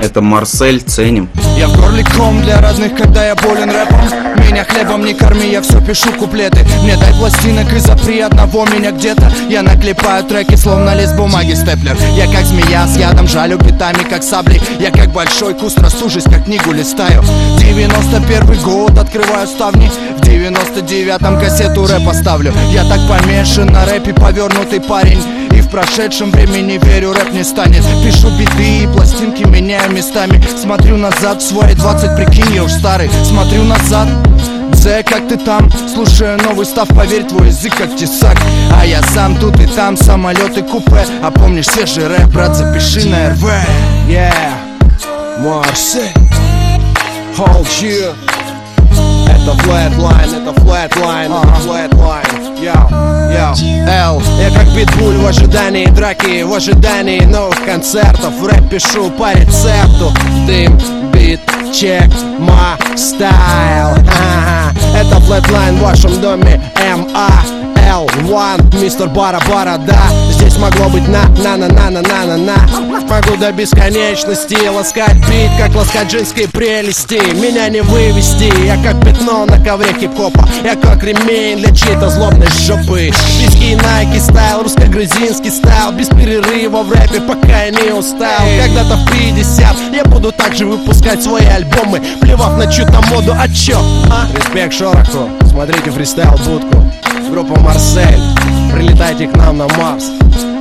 Это Марсель, ценим. Я в горле ком для родных, когда я болен рэпом. Меня хлебом не корми, я все пишу куплеты. Мне дай пластинок и запри одного меня где-то. Я наклепаю треки, словно лист бумаги степлер. Я как змея с ядом, жалю пятами, как сабли. Я как большой куст, растужусь, как книгу листаю. 91 год, открываю ставни. В 99-м кассету рэпа ставлю. Я так помешан на рэпе, повернутый парень. И в прошедшем времени верю, рэп не станет. Пишу биты и пластинки меняю местами. Смотрю назад в свои 20, прикинь, я уж старый. Смотрю назад, Дзе, как ты там? Слушаю новый став, поверь, твой язык как тесак. А я сам тут и там, самолеты, купе. А помнишь свежий рэп, брат, запиши на РВ. Yeah, Марсель, hold you. Это flatline, это flatline, это flatline. L. Я как питбуль в ожидании драки, в ожидании новых концертов. Рэп пишу по рецепту. Дым, бит, чек, my style. Это flatline в вашем доме. M.A.L.1, мистер Бара-Бара, да. Здесь могло быть на-на-на-на-на-на-на. Могу до бесконечности ласкать бит, как ласкать женской прелести. Меня не вывести, я как пятно на ковре хип-хопа. Я как ремень для чьей-то злобной жопы. Виски, найки стайл, русско-грузинский стайл. Без перерыва в рэпе, пока я не устал. Когда-то в 50 я буду также выпускать свои альбомы, плевав на чью-то моду, а чё? Респект Шороху, смотрите фристайл будку. Группа Марсель, прилетайте к нам на Марс.